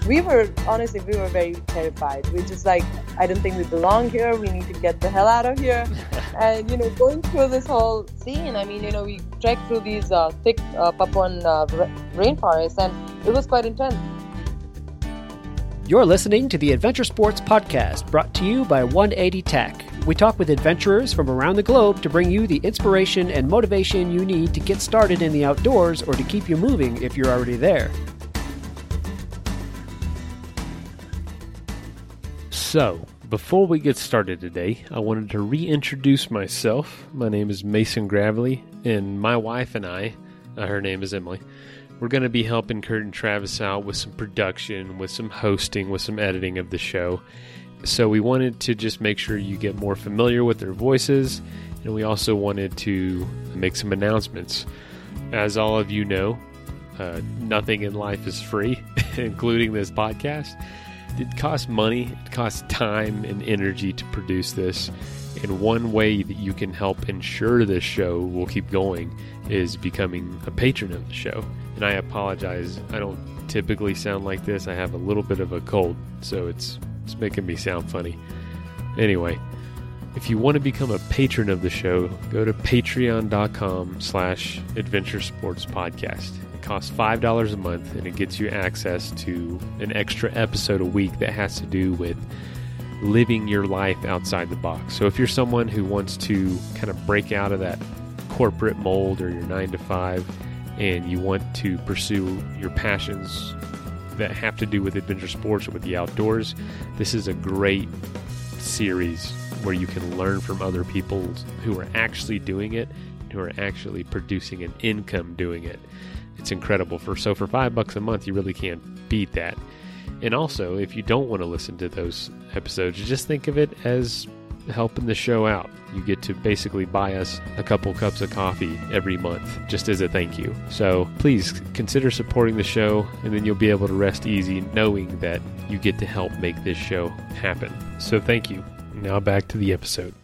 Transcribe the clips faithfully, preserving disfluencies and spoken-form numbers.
we were, honestly, we were very terrified. We just like, I don't think we belong here. We need to get the hell out of here. And, you know, going through this whole scene, I mean, you know, we trekked through these uh, thick uh, Papuan uh, rainforests, and it was quite intense. You're listening to the Adventure Sports Podcast, brought to you by one eighty Tech. We talk with adventurers from around the globe to bring you the inspiration and motivation you need to get started in the outdoors or to keep you moving if you're already there. So, before we get started today, I wanted to reintroduce myself. My name is Mason Gravely, and my wife and I, uh, her name is Emily, we're going to be helping Kurt and Travis out with some production, with some hosting, with some editing of the show. So we wanted to just make sure you get more familiar with their voices, and we also wanted to make some announcements. As all of you know, uh, nothing in life is free, including this podcast. It costs money, it costs time and energy to produce this, and one way that you can help ensure this show will keep going is becoming a patron of the show. And I apologize, I don't typically sound like this. I have a little bit of a cold, so it's, it's making me sound funny. Anyway, if you want to become a patron of the show, go to patreon.com slash adventure sports podcast. Costs five dollars a month, and it gets you access to an extra episode a week that has to do with living your life outside the box. So if you're someone who wants to kind of break out of that corporate mold or your nine to five, and you want to pursue your passions that have to do with adventure sports or with the outdoors, this is a great series where you can learn from other people who are actually doing it, who are actually producing an income doing it. It's incredible. For so for five bucks a month, you really can't beat that. And also, if you don't want to listen to those episodes, just think of it as helping the show out. You get to basically buy us a couple cups of coffee every month, just as a thank you. So please consider supporting the show, and then you'll be able to rest easy knowing that you get to help make this show happen. So thank you. Now back to the episode.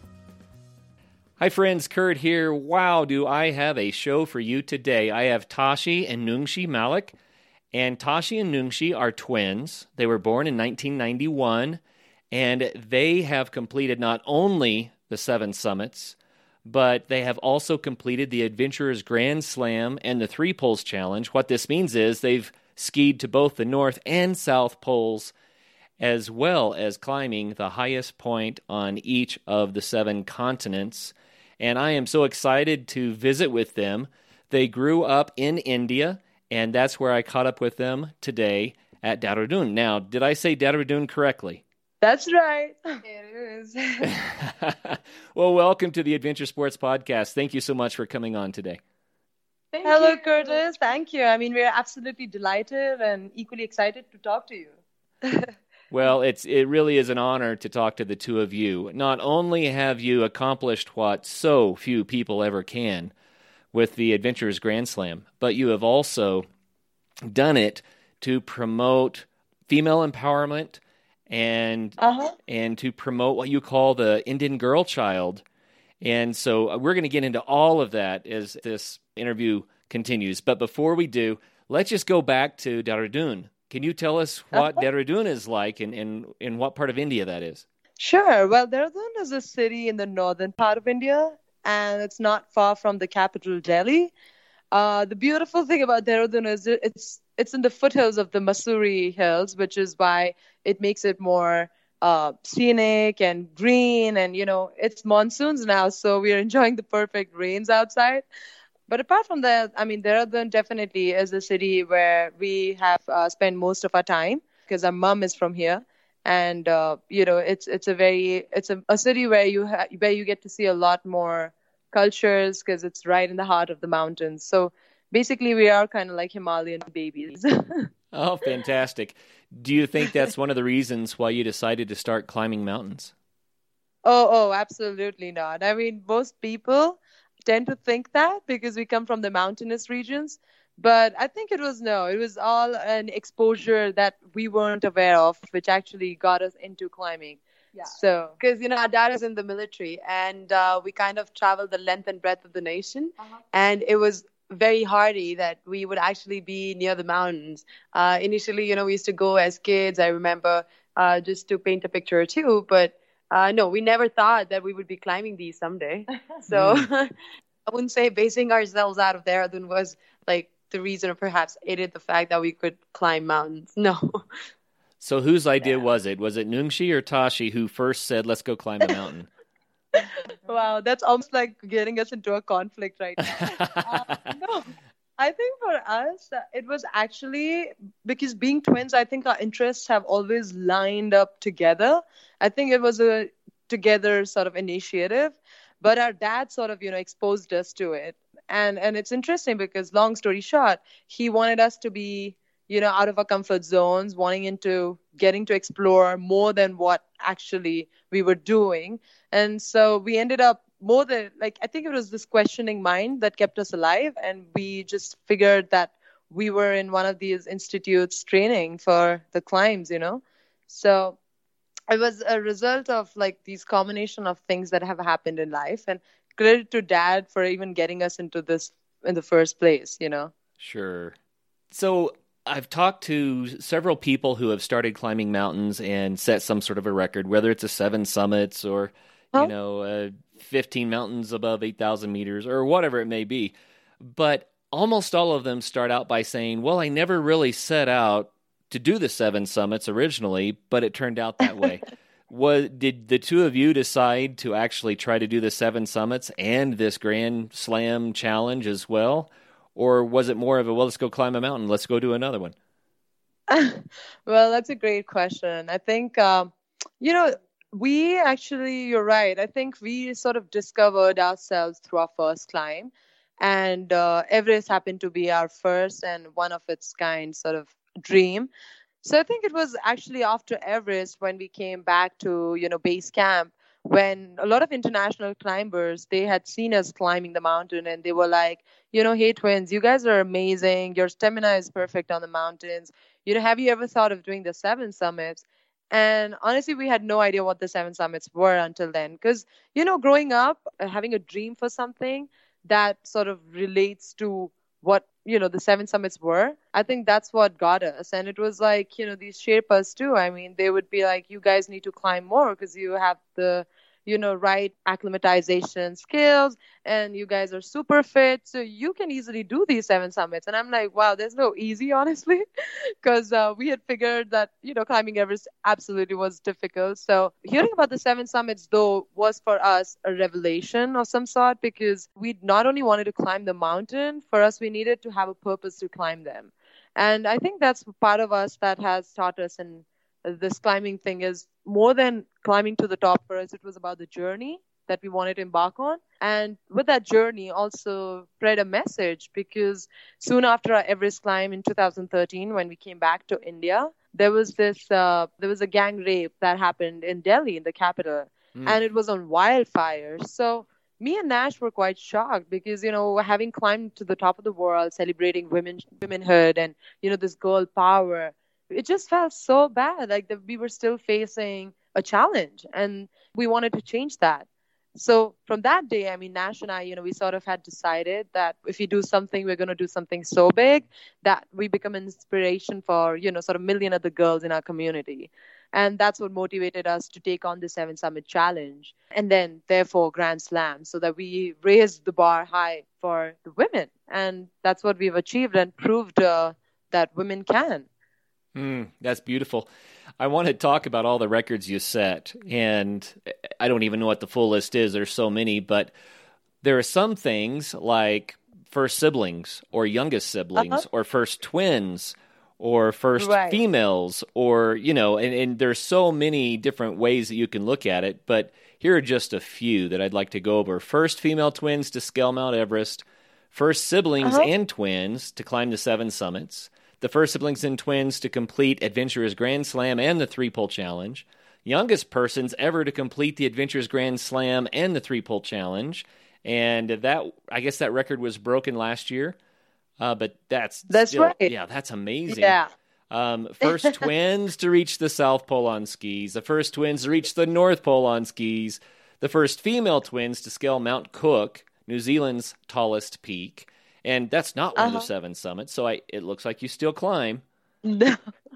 Hi friends, Kurt here. Wow, do I have a show for you today. I have Tashi and Nungshi Malik. And Tashi and Nungshi are twins. They were born in nineteen ninety-one, and they have completed not only the seven summits, but they have also completed the Adventurers Grand Slam and the Three Poles Challenge. What this means is they've skied to both the North and South Poles, as well as climbing the highest point on each of the seven continents. And I am so excited to visit with them. They grew up in India, and that's where I caught up with them today at Dehradun. Now, did I say Dehradun correctly? That's right. It is. Well, welcome to the Adventure Sports Podcast. Thank you so much for coming on today. Thank Hello, you. Curtis. Thank you. I mean, we're absolutely delighted and equally excited to talk to you. Well, it's it really is an honor to talk to the two of you. Not only have you accomplished what so few people ever can with the Adventurers Grand Slam, but you have also done it to promote female empowerment and uh-huh. and to promote what you call the Indian girl child. And so we're going to get into all of that as this interview continues. But before we do, let's just go back to Dehradun. Can you tell us what uh-huh. Dehradun is like and in, in, in what part of India that is? Sure. Well, Dehradun is a city in the northern part of India, and it's not far from the capital, Delhi. Uh, the beautiful thing about Dehradun is it's it's in the foothills of the Mussoorie Hills, which is why it makes it more uh, scenic and green. And, you know, it's monsoons now, so we're enjoying the perfect rains outside. But apart from that, I mean, Dehradun definitely is a city where we have uh, spent most of our time because our mom is from here. And, uh, you know, it's it's a very it's a, a city where you ha- where you get to see a lot more cultures because it's right in the heart of the mountains. So basically, we are kind of like Himalayan babies. Oh, fantastic. Do you think that's one of the reasons why you decided to start climbing mountains? Oh, oh, absolutely not. I mean, most people tend to think that because we come from the mountainous regions. But I think it was no, it was all an exposure that we weren't aware of, which actually got us into climbing. Yeah. So, because, you know, our dad is in the military and uh, we kind of traveled the length and breadth of the nation. Uh-huh. And it was very hardy that we would actually be near the mountains. Uh, initially, you know, we used to go as kids, I remember, uh, just to paint a picture or two. But uh, no, we never thought that we would be climbing these someday. So Mm. I wouldn't say basing ourselves out of Dehradun was like the reason, or perhaps aided the fact that we could climb mountains. No. So whose idea Yeah. was it? Was it Nungshi or Tashi who first said, let's go climb a mountain? Wow, that's almost like getting us into a conflict right now. Uh, no, I think for us, uh, it was actually because being twins, I think our interests have always lined up together. I think it was a together sort of initiative, but our dad sort of, you know, exposed us to it. And and it's interesting because long story short, he wanted us to be, you know, out of our comfort zones, wanting into getting to explore more than what actually we were doing. And so we ended up more than like I think it was this questioning mind that kept us alive, and we just figured that we were in one of these institutes training for the climbs, you know. So it was a result of like these combination of things that have happened in life, and credit to dad for even getting us into this in the first place, you know. Sure. So I've talked to several people who have started climbing mountains and set some sort of a record, whether it's a seven summits or, you Huh? know, uh, fifteen mountains above eight thousand meters or whatever it may be. But almost all of them start out by saying, well, I never really set out to do the seven summits originally, but it turned out that way. Was, did the two of you decide to actually try to do the seven summits and this Grand Slam challenge as well? Or was it more of a, well, let's go climb a mountain, let's go do another one? Well, that's a great question. I think, um, you know, we actually, you're right. I think we sort of discovered ourselves through our first climb. And uh, Everest happened to be our first and one of its kind sort of dream. So I think it was actually after Everest when we came back to, you know, base camp, when a lot of international climbers, they had seen us climbing the mountain and they were like, you know, hey twins, you guys are amazing. Your stamina is perfect on the mountains. You know, have you ever thought of doing the seven summits? And honestly, we had no idea what the seven summits were until then. Because, you know, growing up, uh, having a dream for something that sort of relates to what, you know, the seven summits were, I think that's what got us. And it was like, you know, these Sherpas too. I mean, they would be like, you guys need to climb more because you have the, you know, right acclimatization skills and you guys are super fit. So you can easily do these seven summits. And I'm like, wow, there's no easy, honestly, because uh, we had figured that, you know, climbing Everest absolutely was difficult. So hearing about the seven summits, though, was for us a revelation of some sort because we not only wanted to climb the mountain, for us, we needed to have a purpose to climb them. And I think that's part of us that has taught us and this climbing thing is more than climbing to the top for us. It was about the journey that we wanted to embark on. And with that journey also spread a message because soon after our Everest climb in two thousand thirteen, when we came back to India, there was this, uh, there was a gang rape that happened in Delhi, in the capital, Mm. and it was on wildfires. So me and Nash were quite shocked because, you know, having climbed to the top of the world, celebrating women, womanhood and, you know, this girl power, it just felt so bad, like that we were still facing a challenge and we wanted to change that. So from that day, I mean, Nash and I, you know, we sort of had decided that if we do something, we're going to do something so big that we become an inspiration for, you know, sort of million other girls in our community. And that's what motivated us to take on the Seven Summit Challenge and then therefore Grand Slam so that we raised the bar high for the women. And that's what we've achieved and proved uh, that women can. Mm, that's beautiful. I want to talk about all the records you set, and I don't even know what the full list is. There's so many, but there are some things like first siblings or youngest siblings Uh-huh. or first twins or first Right. females or, you know, and, and there's so many different ways that you can look at it, but here are just a few that I'd like to go over. First female twins to scale Mount Everest, first siblings Uh-huh. and twins to climb the seven summits, the first siblings and twins to complete Adventurers Grand Slam and the Three-Pole Challenge, youngest persons ever to complete the Adventurers Grand Slam and the Three-Pole Challenge, and that, I guess that record was broken last year, uh, but that's That's still, right. yeah, that's amazing. Yeah. Um, first twins to reach the South Pole on skis, the first twins to reach the North Pole on skis, the first female twins to scale Mount Cook, New Zealand's tallest peak, And that's not one Uh-huh. of the seven summits, so I, it looks like you still climb. No.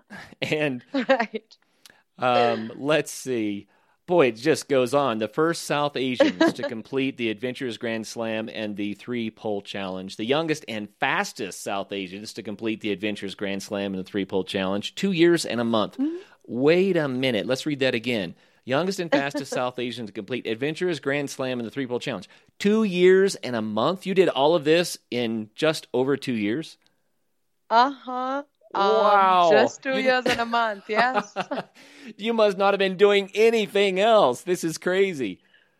And Right. um, let's see. Boy, it just goes on. The first South Asians to complete the Adventures Grand Slam and the three-pole challenge. The youngest and fastest South Asians to complete the Adventures Grand Slam and the three-pole challenge. Two years and a month. Mm-hmm. Wait a minute. Let's read that again. Youngest and fastest South Asian to complete Adventures Grand Slam and the three-pole challenge. Two years and a month? You did all of this in just over two years? Uh-huh. Wow. Um, just two You- years and a month, yes. You must not have been doing anything else. This is crazy.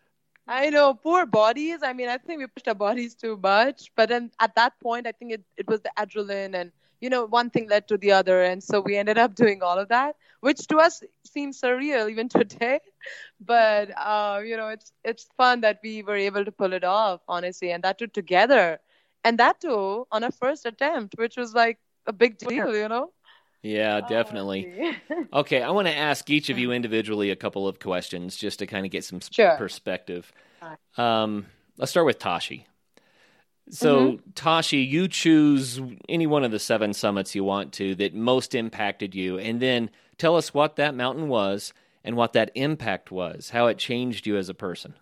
I know, poor bodies. I mean, I think we pushed our bodies too much. But then at that point, I think it, it was the adrenaline and, you know, one thing led to the other. And so we ended up doing all of that, which to us seems surreal even today. But, uh, you know, it's it's fun that we were able to pull it off, honestly, and that too together. And that too on a first attempt, which was like a big deal, you know? Yeah, definitely. Okay, I want to ask each of you individually a couple of questions just to kind of get some s- Sure. perspective. Um, let's start with Tashi. So, Tashi, you choose any one of the seven summits you want to that most impacted you, and then tell us what that mountain was and what that impact was, how it changed you as a person.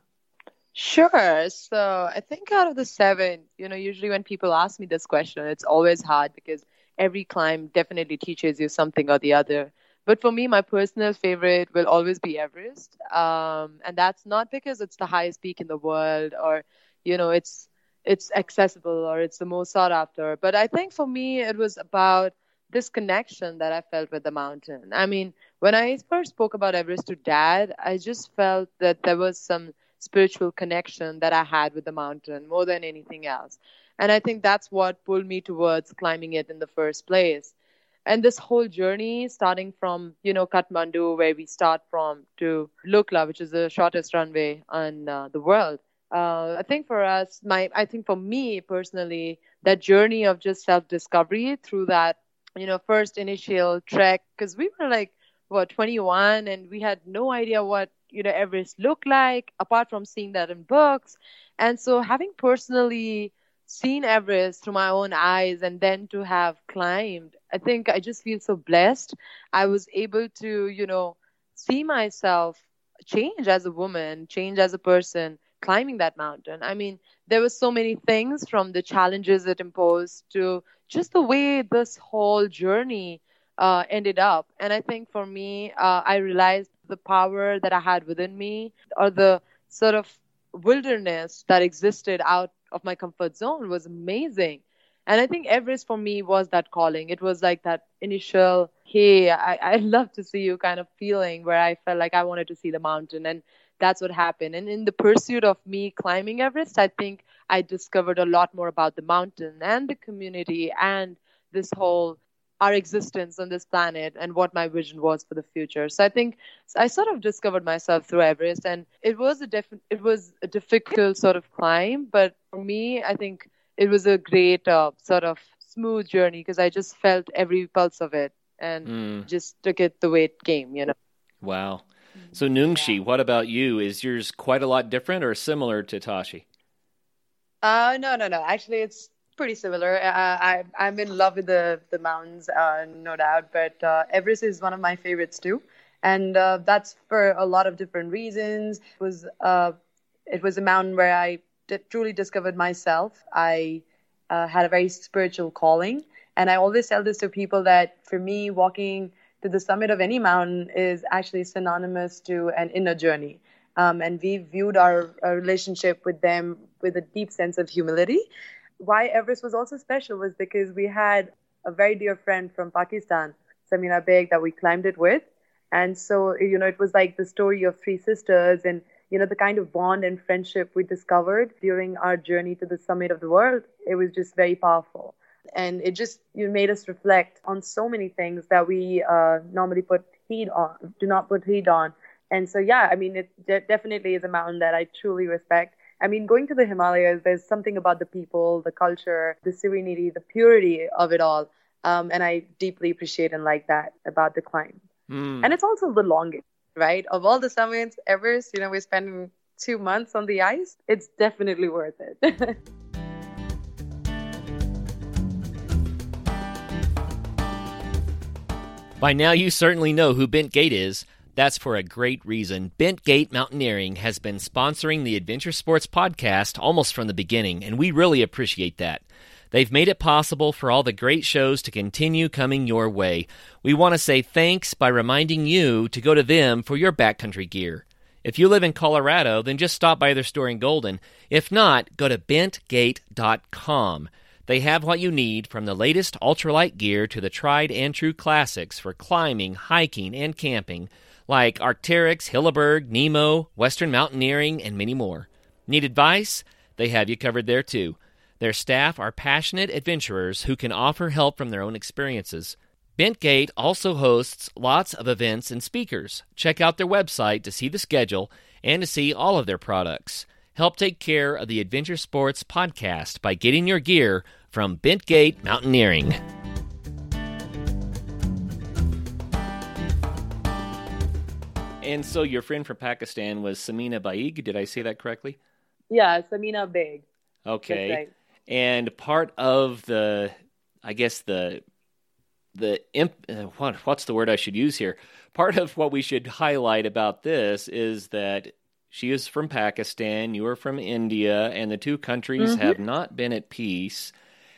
Sure. So I think out of the seven, you know, usually when people ask me this question, it's always hard because every climb definitely teaches you something or the other. But for me, my personal favorite will always be Everest. Um, and that's not because it's the highest peak in the world or, you know, it's it's accessible or it's the most sought after. But I think for me, it was about this connection that I felt with the mountain. I mean, when I first spoke about Everest to Dad, I just felt that there was some spiritual connection that I had with the mountain more than anything else. And I think that's what pulled me towards climbing it in the first place. And this whole journey, starting from, you know, Kathmandu, where we start from, to Lukla, which is the shortest runway in uh, the world. Uh, I think for us, my, I think for me personally, that journey of just self-discovery through that, you know, first initial trek, because we were like, what, twenty-one, and we had no idea what, you know, Everest looked like, apart from seeing that in books. And so having personally seen Everest through my own eyes and then to have climbed, I think I just feel so blessed. I was able to, you know, see myself change as a woman, change as a person, climbing that mountain. I mean, there were so many things from the challenges it imposed to just the way this whole journey uh, ended up. And I think for me, uh, I realized the power that I had within me, or the sort of wilderness that existed out of my comfort zone, was amazing. And I think Everest for me was that calling. It was like that initial, hey, I, I'd love to see you kind of feeling where I felt like I wanted to see the mountain. And that's what happened. And in the pursuit of me climbing Everest, I think I discovered a lot more about the mountain and the community and this whole, our existence on this planet and what my vision was for the future. So I think I sort of discovered myself through Everest, and it was a def- it was a difficult sort of climb, but for me, I think it was a great uh, sort of smooth journey because I just felt every pulse of it and Mm. just took it the way it came, you know. Wow. So, Nungshi, what about you? Is yours quite a lot different or similar to Tashi? Uh, no, no, no. Actually, it's pretty similar. Uh, I, I'm in love with the, the mountains, uh, no doubt. But uh, Everest is one of my favorites too. And uh, that's for a lot of different reasons. It was, uh, it was a mountain where I d- truly discovered myself. I uh, had a very spiritual calling. And I always tell this to people that for me, walking to the summit of any mountain is actually synonymous to an inner journey. Um, and we viewed our, our relationship with them with a deep sense of humility. Why Everest was also special was because we had a very dear friend from Pakistan, Samira Beg, that we climbed it with. And so, you know, it was like the story of three sisters and, you know, the kind of bond and friendship we discovered during our journey to the summit of the world. It was just very powerful. And it just you know, made us reflect on so many things that we uh, normally put heed on, do not put heed on. And so, yeah, I mean, it de- definitely is a mountain that I truly respect. I mean, going to the Himalayas, there's something about the people, the culture, the serenity, the purity of it all. Um, and I deeply appreciate and like that about the climb. Mm. And it's also the longest, right? Of all the summits, Everest, you know, we're spending two months on the ice. It's definitely worth it. By now you certainly know who Bent Gate is. That's for a great reason. Bent Gate Mountaineering has been sponsoring the Adventure Sports Podcast almost from the beginning, and we really appreciate that. They've made it possible for all the great shows to continue coming your way. We want to say thanks by reminding you to go to them for your backcountry gear. If you live in Colorado, then just stop by their store in Golden. If not, go to bent gate dot com. They have what you need, from the latest ultralight gear to the tried and true classics for climbing, hiking, and camping, like Arc'teryx, Hilleberg, Nemo, Western Mountaineering, and many more. Need advice? They have you covered there too. Their staff are passionate adventurers who can offer help from their own experiences. Bent Gate also hosts lots of events and speakers. Check out their website to see the schedule and to see all of their products. Help take care of the Adventure Sports Podcast by getting your gear from Bent Gate Mountaineering. And so your friend from Pakistan was Samina Baig. Did I say that correctly? Yeah, Samina Baig. Okay. That's right. And part of the, I guess the, the imp, uh, what, what's the word I should use here? Part of what we should highlight about this is that she is from Pakistan, you are from India, and the two countries mm-hmm. have not been at peace.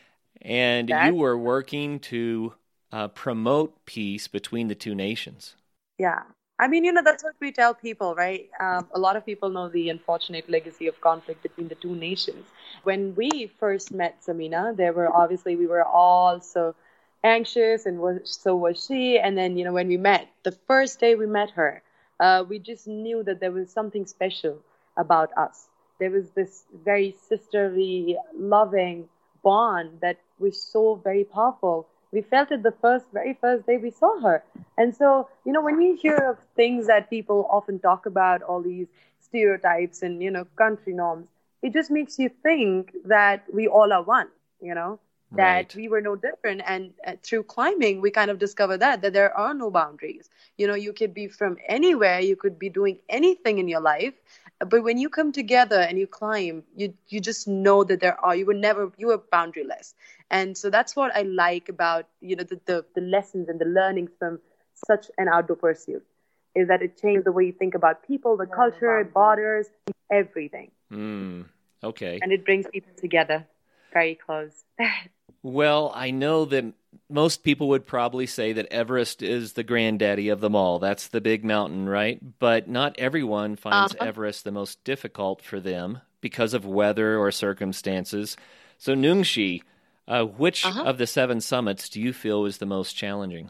And That's... you were working to uh, promote peace between the two nations. Yeah. I mean, you know, that's what we tell people, right? Um, a lot of people know the unfortunate legacy of conflict between the two nations. When we first met Samina, there were obviously, we were all so anxious, and was, so was she. And then, you know, when we met, the first day we met her, uh, we just knew that there was something special about us. There was this very sisterly, loving bond that was so very powerful. We felt it the first, very first day we saw her. And so, you know, when we hear of things that people often talk about, all these stereotypes and, you know, country norms, it just makes you think that we all are one, you know, right. that we were no different. And uh, through climbing, we kind of discovered that, that there are no boundaries. You know, you could be from anywhere, you could be doing anything in your life. But when you come together and you climb, you you just know that there are, you were never, you were boundaryless. And so that's what I like about, you know, the, the, the lessons and the learnings from such an outdoor pursuit, is that it changes the way you think about people, the culture, borders, everything. Mm, okay. And it brings people together very close. Well, I know that most people would probably say that Everest is the granddaddy of them all. That's the big mountain, right? But not everyone finds uh-huh. Everest the most difficult for them because of weather or circumstances. So Nungshi, uh, which uh-huh. of the seven summits do you feel was the most challenging?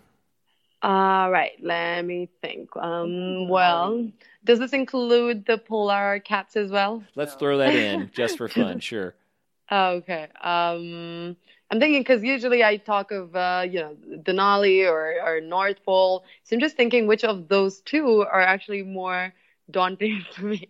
All right, let me think. Um, well, does this include the polar caps as well? Let's throw that in just for fun, sure. Oh, okay. Um, I'm thinking because usually I talk of, uh, you know, Denali or, or North Pole. So I'm just thinking which of those two are actually more daunting for me.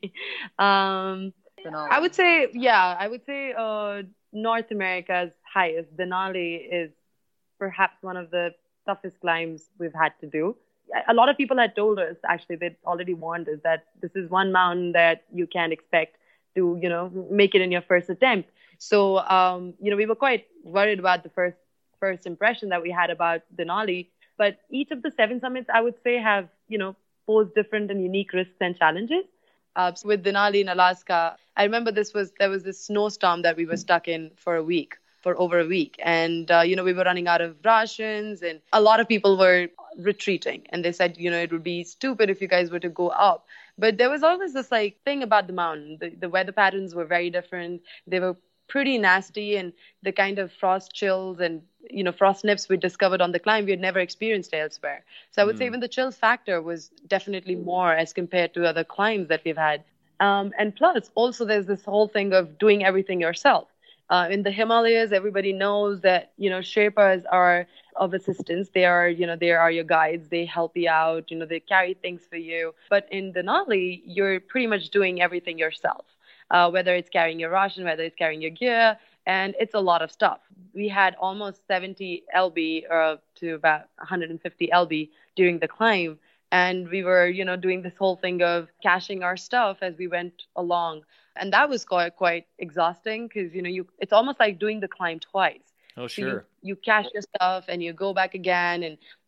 Um, I would say, yeah, I would say uh, North America's highest. Denali is perhaps one of the toughest climbs we've had to do. A lot of people had told us, actually, they'd already warned us that this is one mountain that you can't expect to, you know, make it in your first attempt. So, um, you know, we were quite worried about the first first impression that we had about Denali. But each of the seven summits, I would say, have, you know, posed different and unique risks and challenges. Uh, so with Denali in Alaska, I remember this was there was this snowstorm that we were stuck in for a week, for over a week. And, uh, you know, we were running out of rations and a lot of people were retreating. And they said, you know, it would be stupid if you guys were to go up. But there was always this, like, thing about the mountain. The, the weather patterns were very different. They were pretty nasty, and the kind of frost chills and, you know, frost nips we discovered on the climb we had never experienced elsewhere. So I would mm. say even the chill factor was definitely more as compared to other climbs that we've had. Um, and plus, also there's this whole thing of doing everything yourself. Uh, in the Himalayas, everybody knows that, you know, Sherpas are of assistance. They are, you know, they are your guides. They help you out. You know, they carry things for you. But in Denali, you're pretty much doing everything yourself. Uh, whether it's carrying your ration, whether it's carrying your gear, and it's a lot of stuff. We had almost seventy L B uh, to about one hundred fifty L B during the climb, and we were, you know, doing this whole thing of caching our stuff as we went along, and that was quite quite exhausting because, you know, you it's almost like doing the climb twice. Oh, so sure. You, you cache your stuff and you go back again, and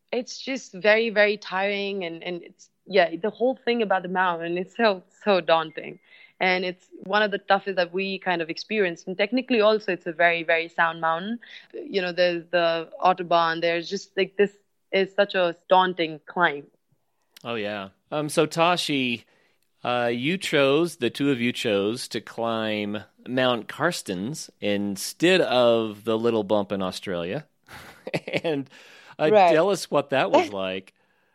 it's just very, very tiring. And, and it's, yeah, the whole thing about the mountain is so, so daunting. And it's one of the toughest that we kind of experienced. And technically also it's a very, very sound mountain. You know, there's the Autobahn. There's just like, this is such a daunting climb. Oh, yeah. Um. So Tashi, uh, you chose, the two of you chose to climb Mount Carstens instead of the little bump in Australia. and uh, Right. tell us what that was like.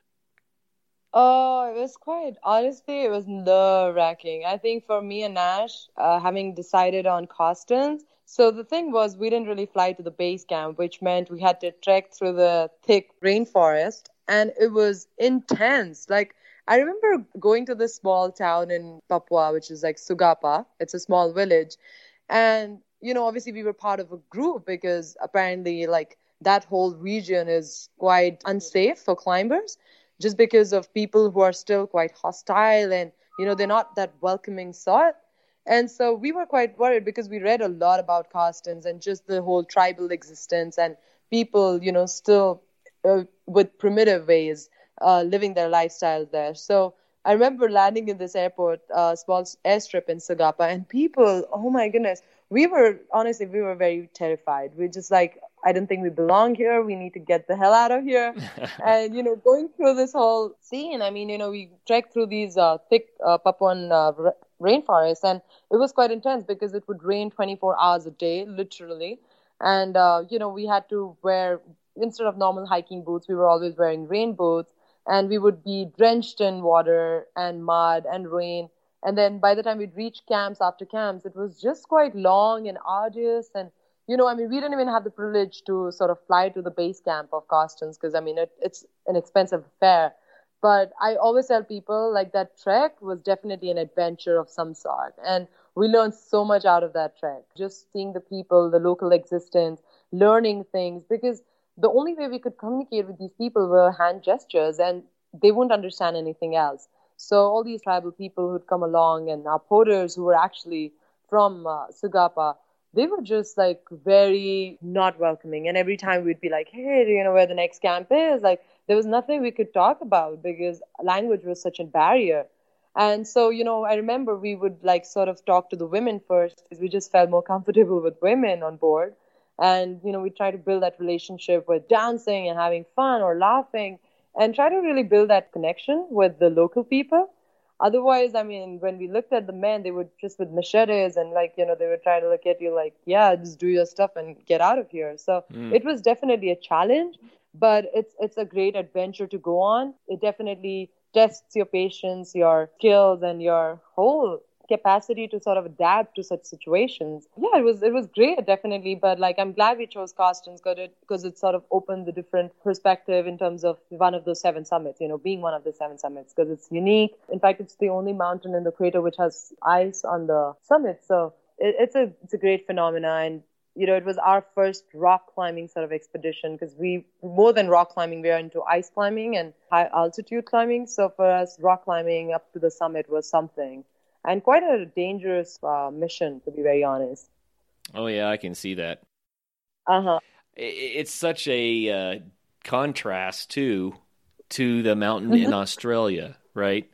Oh, it was quite, honestly, it was nerve-wracking. I think for me and Nash, uh, having decided on Carstens, so the thing was we didn't really fly to the base camp, which meant we had to trek through the thick rainforest, and it was intense. Like, I remember going to this small town in Papua, which is like Sugapa. It's a small village. And, you know, obviously we were part of a group because apparently, like, that whole region is quite unsafe for climbers, just because of people who are still quite hostile and, you know, they're not that welcoming sort. And so we were quite worried because we read a lot about Carstens and just the whole tribal existence and people, you know, still uh, with primitive ways uh, living their lifestyles there. So I remember landing in this airport, uh, small airstrip in Sugapa, and people, oh my goodness, we were, honestly, we were very terrified. We just like, I don't think we belong here. We need to get the hell out of here. And, you know, going through this whole scene, I mean, you know, we trekked through these uh, thick uh, Papuan uh, ra- rainforests, and it was quite intense because it would rain twenty-four hours a day, literally. And, uh, you know, we had to wear, instead of normal hiking boots, we were always wearing rain boots, and we would be drenched in water and mud and rain. And then by the time we'd reach camps after camps, it was just quite long and arduous. And, you know, I mean, we didn't even have the privilege to sort of fly to the base camp of Carstens because, I mean, it, it's an expensive affair. But I always tell people, like, that trek was definitely an adventure of some sort. And we learned so much out of that trek, just seeing the people, the local existence, learning things, because the only way we could communicate with these people were hand gestures, and they wouldn't understand anything else. So all these tribal people who'd come along and our porters who were actually from uh, Sugapa, they were just like very not welcoming. And every time we'd be like, hey, do you know where the next camp is? Like, there was nothing we could talk about because language was such a barrier. And so, you know, I remember we would like sort of talk to the women first because we just felt more comfortable with women on board. And, you know, we try to build that relationship with dancing and having fun or laughing and try to really build that connection with the local people. Otherwise, I mean, when we looked at the men, they would just with machetes and like, you know, they would try to look at you like, yeah, just do your stuff and get out of here. So mm. it was definitely a challenge, but it's it's a great adventure to go on. It definitely tests your patience, your skills, and your whole capacity to sort of adapt to such situations. Yeah, it was it was great, definitely. But like, I'm glad we chose Carstens because it because it sort of opened the different perspective in terms of one of those seven summits. You know, being one of the seven summits because it's unique. In fact, it's the only mountain in the crater which has ice on the summit. So it, it's a it's a great phenomenon. And you know, it was our first rock climbing sort of expedition because we more than rock climbing, we are into ice climbing and high altitude climbing. So for us, rock climbing up to the summit was something. And quite a dangerous uh, mission, to be very honest. Oh, yeah, I can see that. Uh-huh. It's such a uh, contrast, too, to the mountain in Australia, right?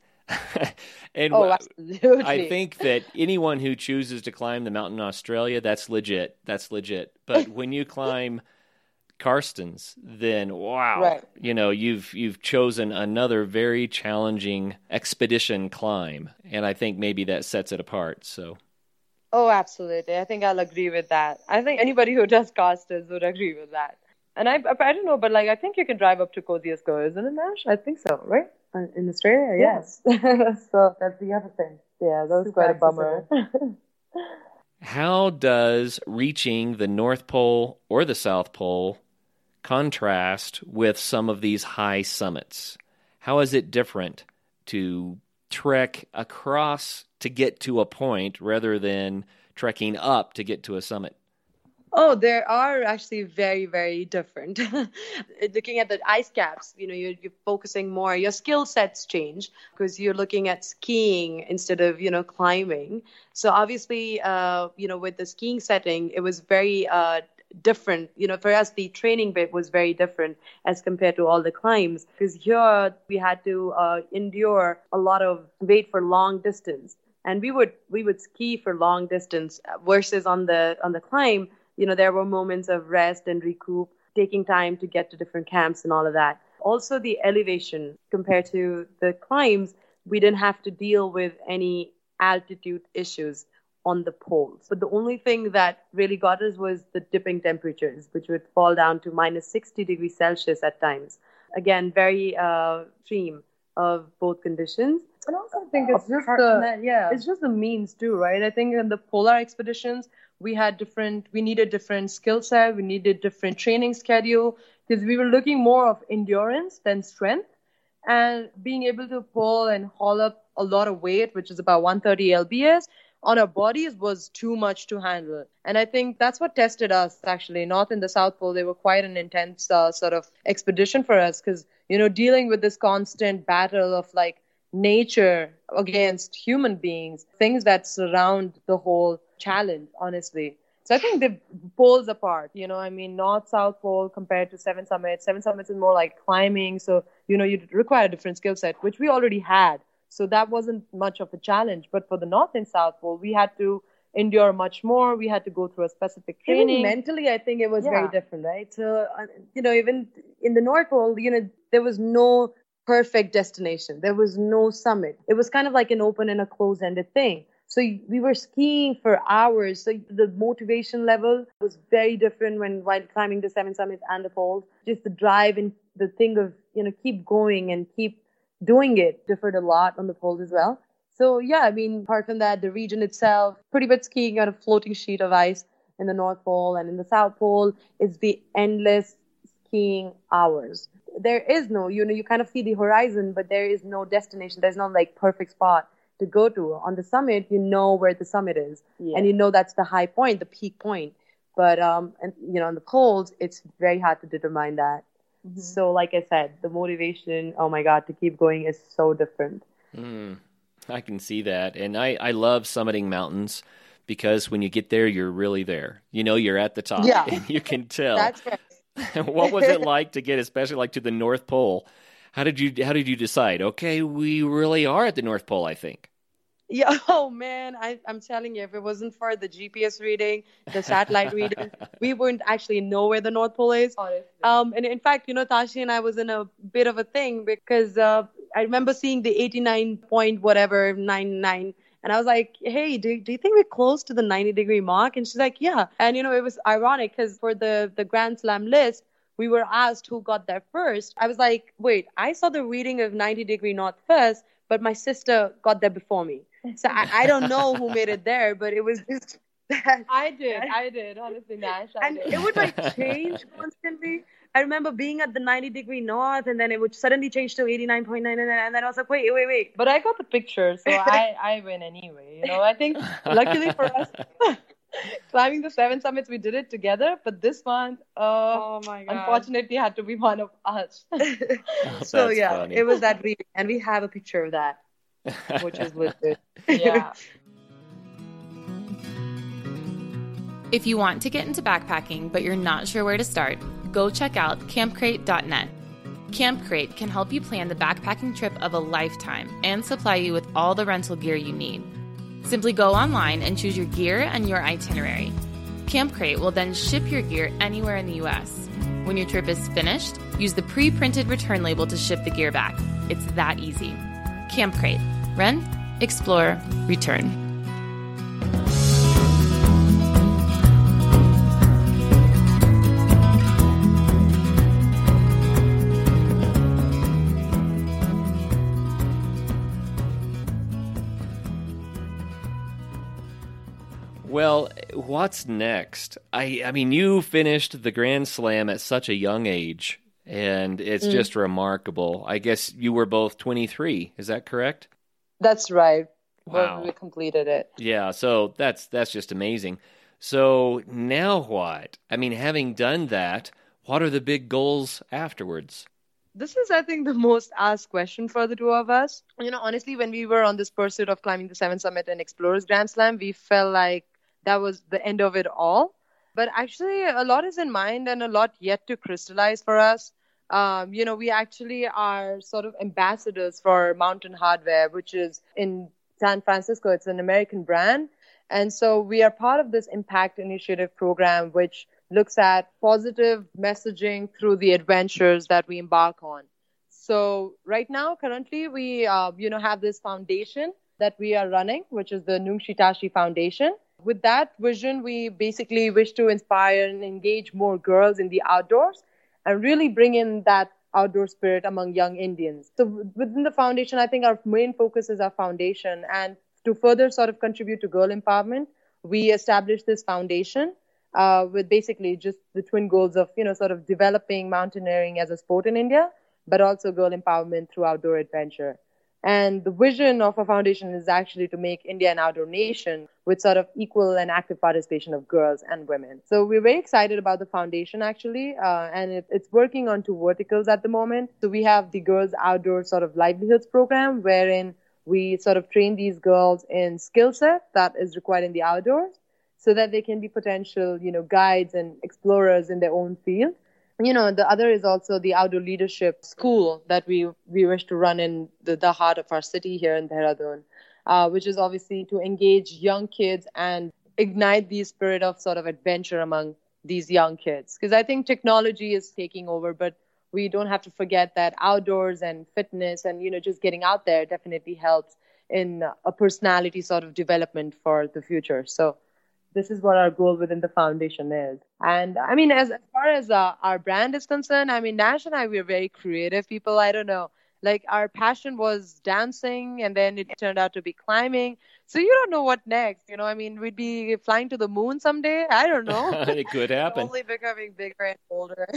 and oh, absolutely. I think that anyone who chooses to climb the mountain in Australia, that's legit. That's legit. But when you climb Carstens, then wow, right. you know, you've you've chosen another very challenging expedition climb, and I think maybe that sets it apart. So, oh, absolutely, I think I'll agree with that. I think anybody who does Carstens would agree with that. And I, I don't know, but like I think you can drive up to Kosciuszko, isn't it, Nash? I think so, right? In Australia, yes. So that's the other thing. Yeah, that was quite a bummer. How does reaching the North Pole or the South Pole contrast with some of these high summits? How is it different to trek across to get to a point rather than trekking up to get to a summit? Oh, there are actually very, very different. Looking at the ice caps, you know, you're, you're focusing more, your skill sets change because you're looking at skiing instead of, you know, climbing. So obviously, uh, you know, with the skiing setting, it was very uh, different. You know, for us, the training bit was very different as compared to all the climbs, because here we had to uh, endure a lot of wait for long distance, and we would we would ski for long distance versus on the on the climb. You know, there were moments of rest and recoup, taking time to get to different camps and all of that. Also, the elevation compared to the climbs, we didn't have to deal with any altitude issues on the poles. But the only thing that really got us was the dipping temperatures, which would fall down to minus sixty degrees Celsius at times. Again, very uh, extreme of both conditions. I also think it's just the that, yeah. it's just the means too, right? I think in the polar expeditions, we had different, we needed different skill set, we needed different training schedule, because we were looking more of endurance than strength, and being able to pull and haul up a lot of weight, which is about one hundred thirty L B S, on our bodies was too much to handle. And I think that's what tested us, actually. North and the South Pole, they were quite an intense uh, sort of expedition for us, because, you know, dealing with this constant battle of like nature against human beings, things that surround the whole challenge, honestly. So I think the poles apart, you know, I mean, North, South Pole compared to Seven Summits. Seven Summits is more like climbing. So, you know, you require a different skill set, which we already had. So that wasn't much of a challenge. But for the North and South Pole, we had to endure much more. We had to go through a specific training. Even mentally, I think it was Yeah. very different, right? So, uh, you know, even in the North Pole, you know, there was no perfect destination. There was no summit. It was kind of like an open and a closed-ended thing. So we were skiing for hours. So the motivation level was very different when while climbing the Seven Summits and the poles. Just the drive and the thing of, you know, keep going and keep doing it differed a lot on the poles as well. So yeah, I mean, apart from that, the region itself, pretty much skiing on a floating sheet of ice in the North Pole, and in the South Pole, it's the endless skiing hours. There is no, you know, you kind of see the horizon, but there is no destination. There's no like perfect spot to go to. On the summit, you know where the summit is, Yeah. and you know that's the high point, the peak point. But um, and you know, on the poles, it's very hard to determine that. Mm-hmm. So, like I said, the motivation, oh my God, to keep going is so different. Mm, I can see that, and I I love summiting mountains because when you get there, you're really there. You know, you're at the top. Yeah. And you can tell. That's right. What was it like to get, especially like to the North Pole? How did you how did you decide? Okay, we really are at the North Pole, I think. Yeah. Oh man, I, I'm telling you, if it wasn't for the G P S reading, the satellite reading, we wouldn't actually know where the North Pole is. Honestly. Um, and in fact, you know, Tashi and I was in a bit of a thing because uh, I remember seeing the eighty-nine point whatever nine nine. And I was like, hey, do, do you think we're close to the ninety degree mark? And she's like, yeah. And, you know, it was ironic because for the, the Grand Slam list, we were asked who got there first. I was like, wait, I saw the reading of ninety degree north first, but my sister got there before me. So I, I don't know who made it there, but it was just that. I did. I did. Honestly, Nash. I And did. it would like change constantly. I remember being at the ninety degree north, and then it would suddenly change to eighty-nine point nine, and then, and then I was like, wait, wait, wait. But I got the picture, so I, I win anyway. You know, I think luckily for us, climbing the seven summits, we did it together. But this one, uh, Oh my God. unfortunately, had to be one of us. So That's yeah, funny. it was that reading, and we have a picture of that, which is legit. Yeah. If you want to get into backpacking but you're not sure where to start, go check out camp crate dot net. Camp Crate can help you plan the backpacking trip of a lifetime and supply you with all the rental gear you need. Simply go online and choose your gear and your itinerary. Camp Crate will then ship your gear anywhere in the U S. When your trip is finished, use the pre-printed return label to ship the gear back. It's that easy. Camp Crate. Rent, explore, return. Well, what's next? I I mean, you finished the Grand Slam at such a young age, and it's Mm. just remarkable. I guess you were both twenty-three. Is that correct? That's right. Wow. When we completed it. Yeah, so that's that's just amazing. So now what? I mean, having done that, what are the big goals afterwards? This is, I think, the most asked question for the two of us. You know, honestly, when we were on this pursuit of climbing the Seven Summit and Explorers Grand Slam, we felt like that was the end of it all. But actually, a lot is in mind and a lot yet to crystallize for us. Um, you know, we actually are sort of ambassadors for Mountain Hardwear, which is in San Francisco. It's an American brand. And so we are part of this Impact Initiative program, which looks at positive messaging through the adventures that we embark on. So right now, currently, we, uh, you know, have this foundation that we are running, which is the Nungshi Tashi Foundation. With that vision, we basically wish to inspire and engage more girls in the outdoors and really bring in that outdoor spirit among young Indians. So within the foundation, I think our main focus is our foundation. And to further sort of contribute to girl empowerment, we established this foundation uh, with basically just the twin goals of, you know, sort of developing mountaineering as a sport in India, but also girl empowerment through outdoor adventure. And the vision of our foundation is actually to make India an outdoor nation with sort of equal and active participation of girls and women. So we're very excited about the foundation, actually, uh, and it, it's working on two verticals at the moment. So we have the Girls Outdoor sort of livelihoods program, wherein we sort of train these girls in skill set that is required in the outdoors so that they can be potential, you know, guides and explorers in their own field. You know, the other is also the outdoor leadership school that we we wish to run in the, the heart of our city here in Dehradun, uh, which is obviously to engage young kids and ignite the spirit of sort of adventure among these young kids. Because I think technology is taking over, but we don't have to forget that outdoors and fitness and, you know, just getting out there definitely helps in a personality sort of development for the future. So this is what our goal within the foundation is. And I mean, as, as far as uh, our brand is concerned, I mean, Nash and I, we're very creative people. I don't know. Like, our passion was dancing, and then it turned out to be climbing. So you don't know what next. You know, I mean, we'd be flying to the moon someday. I don't know. It could happen. Only becoming bigger and older.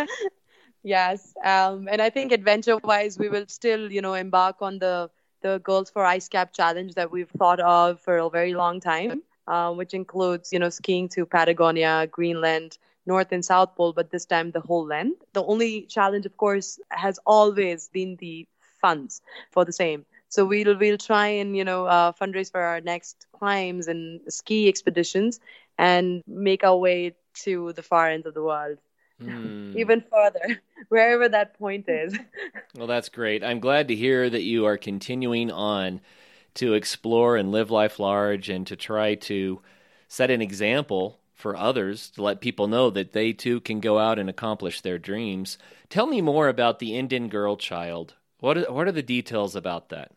Yes. Um, and I think adventure-wise, we will still, you know, embark on the, the Girls for Ice Cap challenge that we've thought of for a very long time. Uh, which includes, you know, skiing to Patagonia, Greenland, North and South Pole, but this time the whole length. The only challenge, of course, has always been the funds for the same. So we'll we'll try and, you know, uh, fundraise for our next climbs and ski expeditions and make our way to the far ends of the world. Mm. Even further, wherever that point is. Well, that's great. I'm glad to hear that you are continuing on to explore and live life large and to try to set an example for others to let people know that they too can go out and accomplish their dreams. Tell me more about the Indian Girl Child. What are, what are the details about that?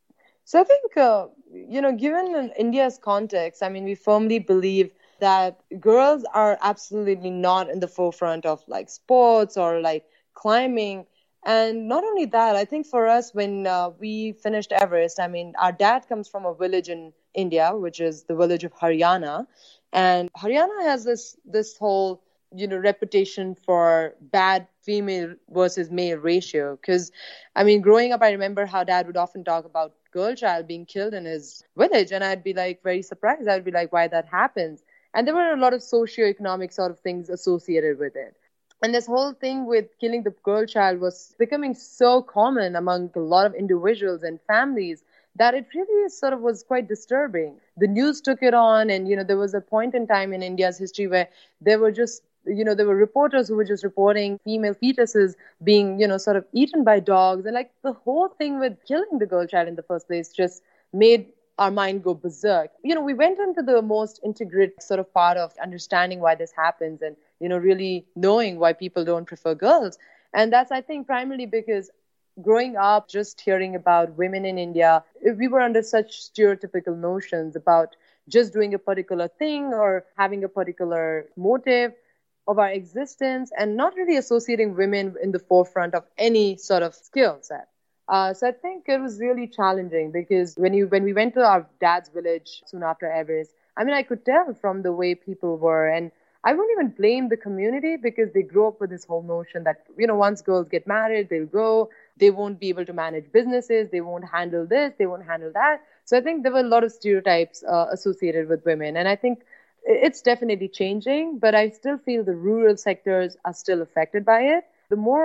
So I think, uh, you know, given India's context, I mean, we firmly believe that girls are absolutely not in the forefront of like sports or like climbing. And not only that, I think for us, when uh, we finished Everest, I mean, our dad comes from a village in India, which is the village of Haryana. And Haryana has this this whole, you know, reputation for bad female versus male ratio. Because, I mean, growing up, I remember how dad would often talk about girl child being killed in his village. And I'd be like very surprised. I'd be like, why that happens? And there were a lot of socioeconomic sort of things associated with it. And this whole thing with killing the girl child was becoming so common among a lot of individuals and families that it really sort of was quite disturbing. The news took it on, and, you know, there was a point in time in India's history where there were just, you know, there were reporters who were just reporting female fetuses being, you know, sort of eaten by dogs. And like the whole thing with killing the girl child in the first place just made our mind go berserk. You know, we went into the most integrated sort of part of understanding why this happens and, you know, really knowing why people don't prefer girls. And that's, I think, primarily because growing up, just hearing about women in India, we were under such stereotypical notions about just doing a particular thing or having a particular motive of our existence and not really associating women in the forefront of any sort of skill set. Uh, so I think it was really challenging because when you when we went to our dad's village soon after Everest, I mean, I could tell from the way people were. And I won't even blame the community because they grew up with this whole notion that, you know, once girls get married, they'll go, they won't be able to manage businesses, they won't handle this, they won't handle that. So I think there were a lot of stereotypes uh, associated with women. And I think it's definitely changing, but I still feel the rural sectors are still affected by it. The more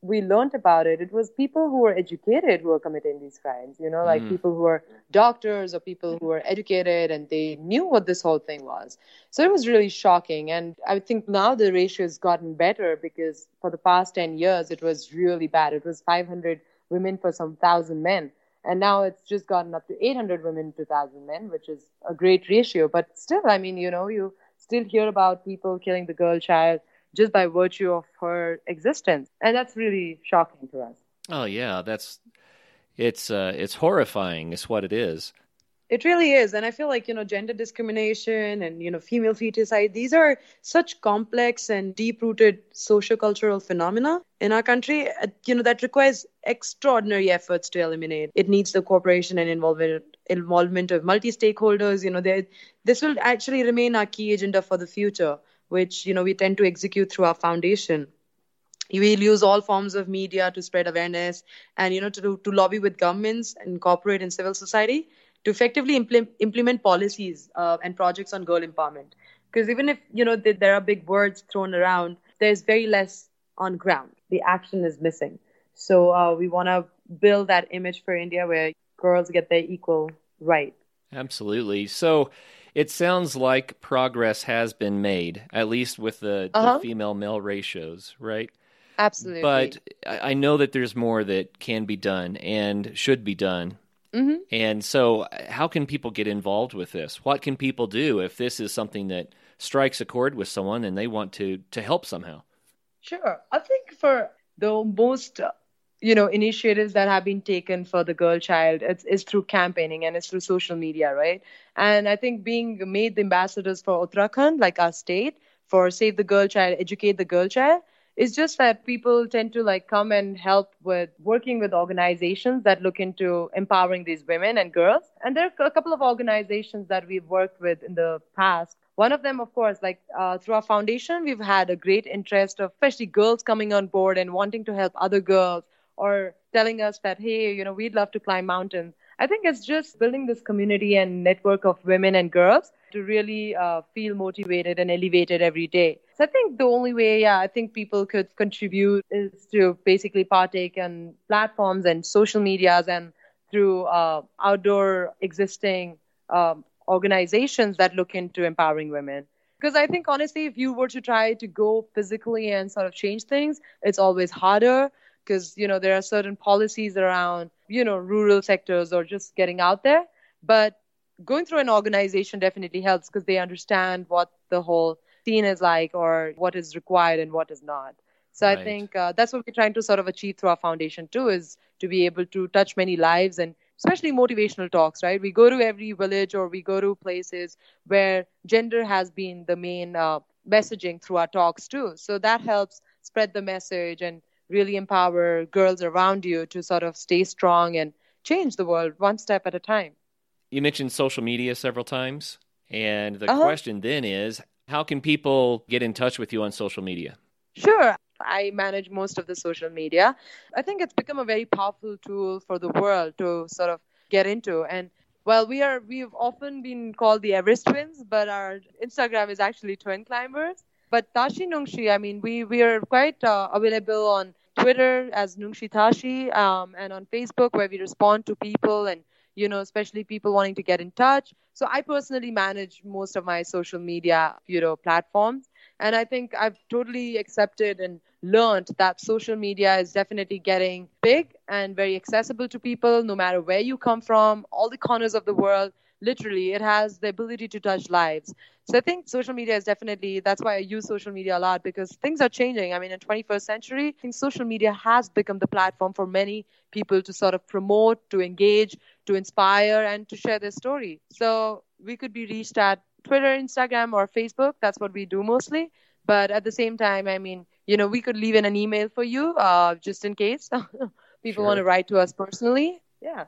we learned about it, it was people who were educated who were committing these crimes, you know, like Mm. people who were doctors or people who were educated and they knew what this whole thing was. So it was really shocking. And I think now the ratio has gotten better because for the past ten years, it was really bad. It was five hundred women for some thousand men. And now it's just gotten up to eight hundred women to one thousand men, which is a great ratio. But still, I mean, you know, you still hear about people killing the girl child just by virtue of her existence. And that's really shocking to us. Oh yeah, that's it's uh, it's horrifying. Is what it is. It really is. And I feel like, you know, gender discrimination and, you know, female feticide, these are such complex and deep-rooted sociocultural phenomena in our country, uh, you know, that requires extraordinary efforts to eliminate. It needs the cooperation and involvement involvement of multi-stakeholders. You know, they, this will actually remain our key agenda for the future, which, you know, we tend to execute through our foundation. We'll use all forms of media to spread awareness and, you know, to, to lobby with governments and corporate and civil society to effectively implement, implement policies uh, and projects on girl empowerment. Because even if, you know, th- there are big words thrown around, there's very less on ground. The action is missing. So uh, we want to build that image for India where girls get their equal right. Absolutely. So it sounds like progress has been made, at least with the, Uh-huh. the female-male ratios, right? Absolutely. But I I know that there's more that can be done and should be done. Mm-hmm. And so how can people get involved with this? What can people do if this is something that strikes a chord with someone and they want to, to help somehow? Sure. I think for the most, uh, you know, initiatives that have been taken for the girl child, it's, it's through campaigning and it's through social media, right? And I think being made the ambassadors for Uttarakhand, like our state, for Save the Girl Child, Educate the Girl Child, it's just that people tend to like come and help with working with organizations that look into empowering these women and girls. And there are a couple of organizations that we've worked with in the past. One of them, of course, like uh, through our foundation, we've had a great interest of especially girls coming on board and wanting to help other girls or telling us that, hey, you know, we'd love to climb mountains. I think it's just building this community and network of women and girls to really uh, feel motivated and elevated every day. So I think the only way, yeah, I think people could contribute is to basically partake in platforms and social medias and through uh, outdoor existing um, organizations that look into empowering women. Because I think, honestly, if you were to try to go physically and sort of change things, it's always harder because, you know, there are certain policies around, you know, rural sectors or just getting out there. But going through an organization definitely helps because they understand what the whole scene is like or what is required and what is not. So Right. I think uh, that's what we're trying to sort of achieve through our foundation too, is to be able to touch many lives and especially motivational talks, right? We go to every village or we go to places where gender has been the main uh, messaging through our talks too. So that helps spread the message and really empower girls around you to sort of stay strong and change the world one step at a time. You mentioned social media several times, and the Uh-huh. question then is, how can people get in touch with you on social media? Sure. I manage most of the social media. I think it's become a very powerful tool for the world to sort of get into. And well, we are we've often been called the Everest twins, but our Instagram is actually Twin Climbers. But Tashi Nungshi, I mean, we we are quite uh, available on Twitter as Nungshi Tashi, um, and on Facebook where we respond to people and, you know, especially people wanting to get in touch. So I personally manage most of my social media, you know, platforms. And I think I've totally accepted and learned that social media is definitely getting big and very accessible to people, no matter where you come from, all the corners of the world. Literally, it has the ability to touch lives. So I think social media is definitely, that's why I use social media a lot, because things are changing. I mean, in twenty-first century, I think social media has become the platform for many people to sort of promote, to engage, to inspire, and to share their story. So we could be reached at Twitter, Instagram, or Facebook. That's what we do mostly. But at the same time, I mean, you know, we could leave in an email for you uh, just in case people Sure. want to write to us personally. Yeah.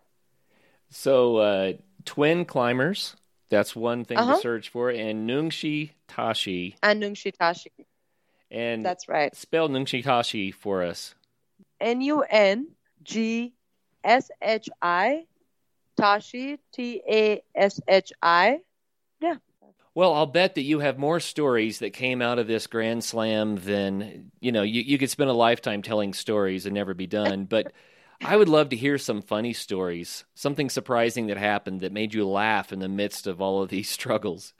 So, uh, Twin Climbers, that's one thing Uh-huh. to search for, and Nungshi Tashi. And Nungshi Tashi. And That's right. spell Nungshi Tashi for us. N U N G S H I, Tashi, T A S H I. Yeah. Well, I'll bet that you have more stories that came out of this Grand Slam than, you know, you, you could spend a lifetime telling stories and never be done. But I would love to hear some funny stories, something surprising that happened that made you laugh in the midst of all of these struggles.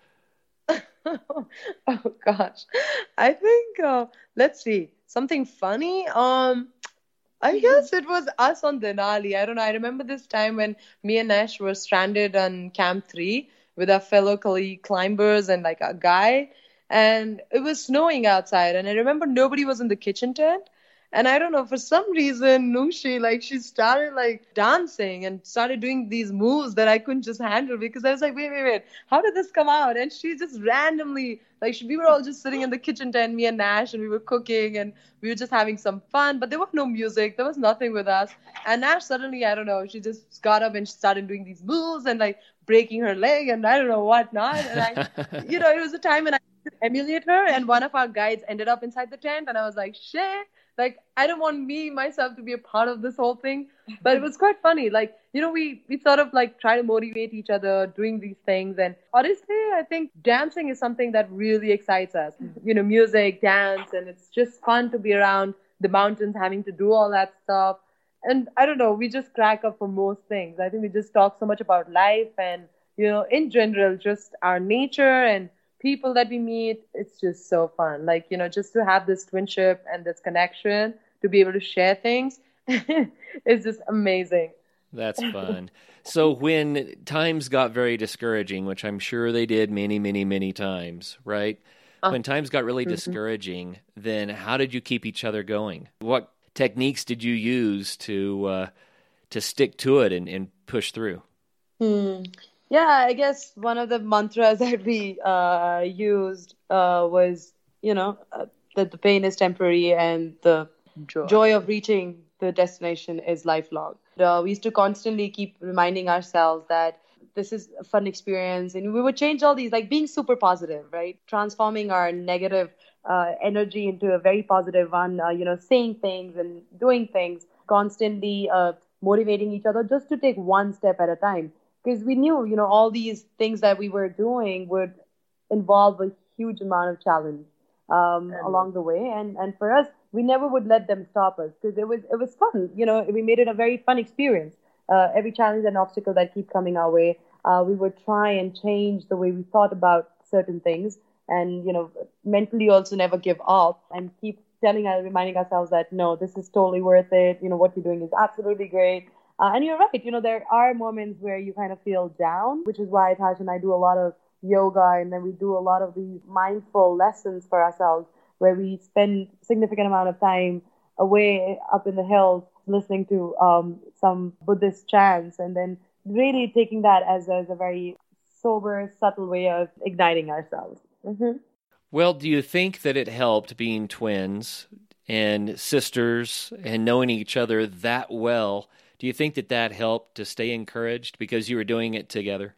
Oh gosh, I think uh, let's see something funny. Um, I guess it was us on Denali. I don't know. I remember this time when me and Nash were stranded on Camp Three with our fellow colleague climbers and like a guy, and it was snowing outside. And I remember nobody was in the kitchen tent. And I don't know, for some reason, Nungshi, like, she started, like, dancing and started doing these moves that I couldn't just handle because I was like, wait, wait, wait, how did this come out? And she just randomly, like, she, we were all just sitting in the kitchen tent, me and Nash, and we were cooking and we were just having some fun, but there was no music. There was nothing with us. And Nash suddenly, I don't know, she just got up and she started doing these moves and, like, breaking her leg and I don't know what not. And I, you know, it was a time when I could emulate her, and one of our guides ended up inside the tent, and I was like, shit. Like, I don't want me, myself, to be a part of this whole thing. But it was quite funny. Like, you know, we, we sort of, like, try to motivate each other doing these things. And honestly, I think dancing is something that really excites us. You know, music, dance, and it's just fun to be around the mountains, having to do all that stuff. And I don't know, we just crack up for most things. I think we just talk so much about life and, you know, in general, just our nature and people that we meet. It's just so fun. Like, you know, just to have this twinship and this connection, to be able to share things, it's just amazing. That's fun. So when times got very discouraging, which I'm sure they did many, many, many times, right? Uh, when times got really mm-hmm. discouraging, then how did you keep each other going? What techniques did you use to uh, to stick to it and, and push through? Hmm. Yeah, I guess one of the mantras that we uh, used uh, was, you know, uh, that the pain is temporary and the joy, joy of reaching the destination is lifelong. Uh, we used to constantly keep reminding ourselves that this is a fun experience, and we would change all these, like being super positive, right? Transforming our negative uh, energy into a very positive one, uh, you know, saying things and doing things, constantly uh, motivating each other just to take one step at a time. Because we knew, you know, all these things that we were doing would involve a huge amount of challenge um, along the way. And, and for us, we never would let them stop us because it was it was fun. You know, we made it a very fun experience. Uh, every challenge and obstacle that keep coming our way, uh, we would try and change the way we thought about certain things, and, you know, mentally also never give up and keep telling us, reminding ourselves that, no, this is totally worth it. You know, what you're doing is absolutely great. Uh, and you're right, you know, there are moments where you kind of feel down, which is why Tash and I do a lot of yoga, and then we do a lot of these mindful lessons for ourselves where we spend significant amount of time away up in the hills listening to um, some Buddhist chants, and then really taking that as, as a very sober, subtle way of igniting ourselves. Mm-hmm. Well, do you think that it helped being twins and sisters and knowing each other that well? Do you think that that helped to stay encouraged because you were doing it together?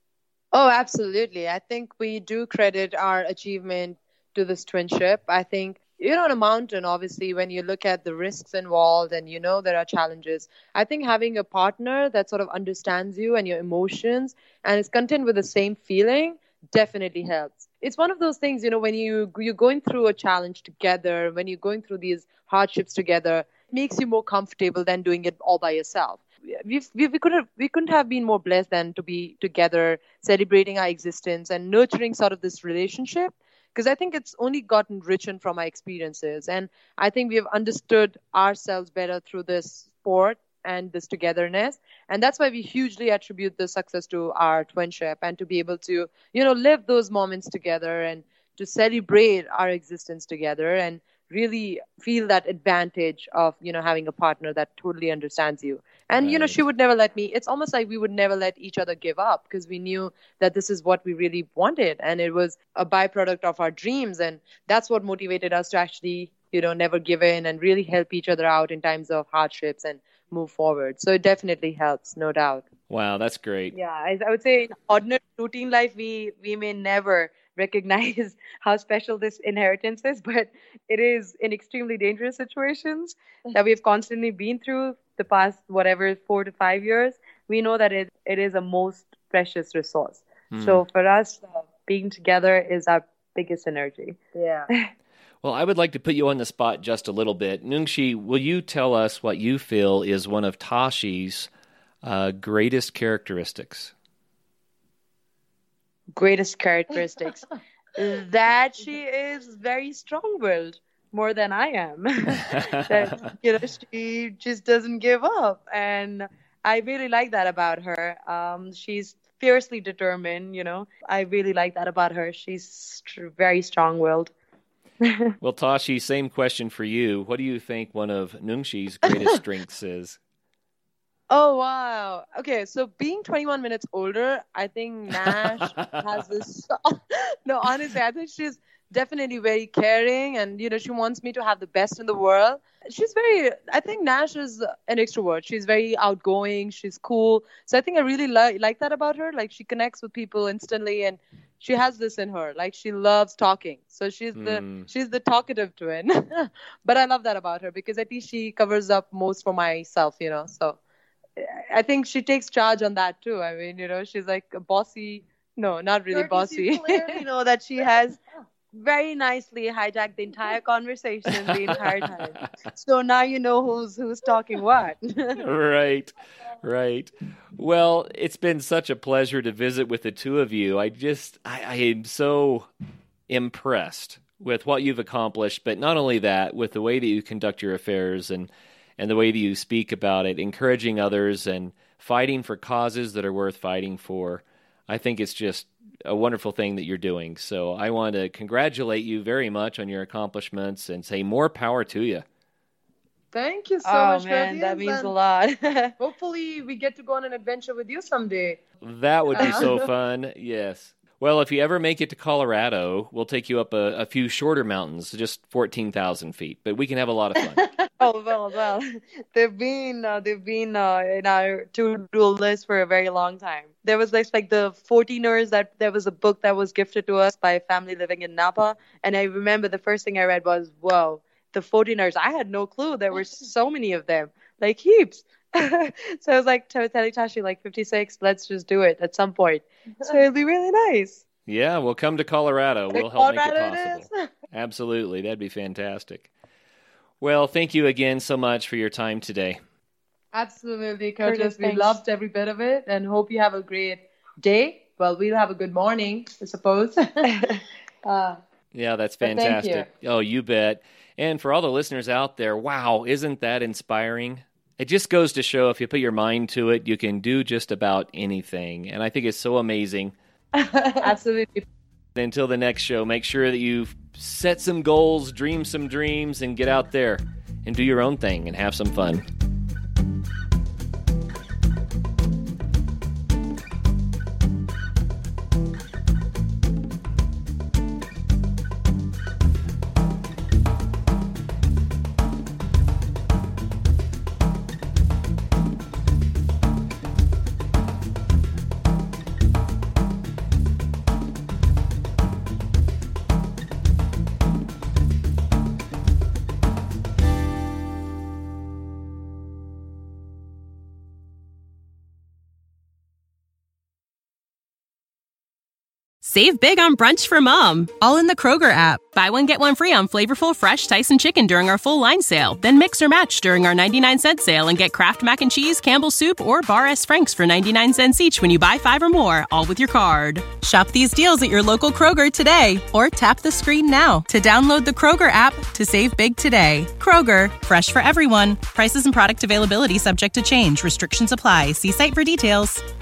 Oh, absolutely. I think we do credit our achievement to this twinship. I think, you know, on a mountain, obviously, when you look at the risks involved and you know there are challenges, I think having a partner that sort of understands you and your emotions and is content with the same feeling definitely helps. It's one of those things, you know, when you, you're going through a challenge together, when you're going through these hardships together, makes you more comfortable than doing it all by yourself. We've, we we could have we couldn't have been more blessed than to be together, celebrating our existence and nurturing sort of this relationship. Because I think it's only gotten richer from our experiences, and I think we have understood ourselves better through this sport and this togetherness, and that's why we hugely attribute the success to our twinship and to be able to, you know, live those moments together and to celebrate our existence together and really feel that advantage of, you know, having a partner that totally understands you. And, right. you know, she would never let me, it's almost like we would never let each other give up because we knew that this is what we really wanted. And it was a byproduct of our dreams. And that's what motivated us to actually, you know, never give in and really help each other out in times of hardships and move forward. So it definitely helps, no doubt. Wow, that's great. Yeah, I, I would say in ordinary routine life, we, we may never recognize how special this inheritance is, but it is in extremely dangerous situations that we've constantly been through the past, whatever, four to five years. We know that it, it is a most precious resource. Mm. So for us, uh, being together is our biggest energy. Yeah. Well, I would like to put you on the spot just a little bit. Nungshi, will you tell us what you feel is one of Tashi's uh, greatest characteristics? Greatest characteristics? That she is very strong-willed, more than I am. That, you know, she just doesn't give up. And I really like that about her. Um, she's fiercely determined, you know. I really like that about her. She's st- very strong-willed. Well, Tashi, same question for you. What do you think one of Nungshi's greatest strengths is? Oh, wow. Okay, so being twenty-one minutes older, I think Nash has this... No, honestly, I think she's definitely very caring, and, you know, she wants me to have the best in the world. She's very... I think Nash is an extrovert. She's very outgoing. She's cool. So I think I really li- like that about her. Like, she connects with people instantly, and she has this in her. Like, she loves talking. So she's the mm. she's the talkative twin. But I love that about her because at least she covers up most for myself, you know. So I think she takes charge on that too. I mean, you know, she's like a bossy. No, not really Curtis, bossy. You clearly know that she has very nicely hijacked the entire conversation the entire time. So now you know who's who's talking what. Right, right. Well, it's been such a pleasure to visit with the two of you. I just, I, I am so impressed with what you've accomplished, but not only that, with the way that you conduct your affairs and, and the way that you speak about it, encouraging others and fighting for causes that are worth fighting for. I think it's just a wonderful thing that you're doing. So I want to congratulate you very much on your accomplishments and say more power to you. Thank you so oh, much, man, Radiance, that means and a lot. hopefully we get to go on an adventure with you someday. That would be so fun, yes. Well, if you ever make it to Colorado, we'll take you up a, a few shorter mountains, just fourteen thousand feet, but we can have a lot of fun. Oh, well, well, they've been, uh, they've been uh, in our to-do list for a very long time. There was like, like the fourteeners, that there was a book that was gifted to us by a family living in Napa, and I remember the first thing I read was, whoa, the fourteeners. I had no clue there were so many of them, like heaps. So I was like telling Tashi, like fifty-six, let's just do it at some point. So it'll be really nice. Yeah, we'll come to Colorado. We'll help Colorado make it possible. It Absolutely. That'd be fantastic. Well, thank you again so much for your time today. Absolutely, Curtis. Curtis, we thanks. loved every bit of it and hope you have a great day. Well, we'll have a good morning, I suppose. uh, yeah, that's thank fantastic. Oh, you bet. And for all the listeners out there, wow, isn't that inspiring? It just goes to show if you put your mind to it, you can do just about anything. And I think it's so amazing. Absolutely. Until the next show, make sure that you set some goals, dream some dreams, and get out there and do your own thing and have some fun. Save big on brunch for mom, all in the Kroger app. Buy one, get one free on flavorful, fresh Tyson chicken during our full line sale. Then mix or match during our ninety-nine cent sale and get Kraft Mac and Cheese, Campbell's Soup, or Bar S. Frank's for ninety-nine cents each when you buy five or more, all with your card. Shop these deals at your local Kroger today, or tap the screen now to download the Kroger app to save big today. Kroger, fresh for everyone. Prices and product availability subject to change. Restrictions apply. See site for details.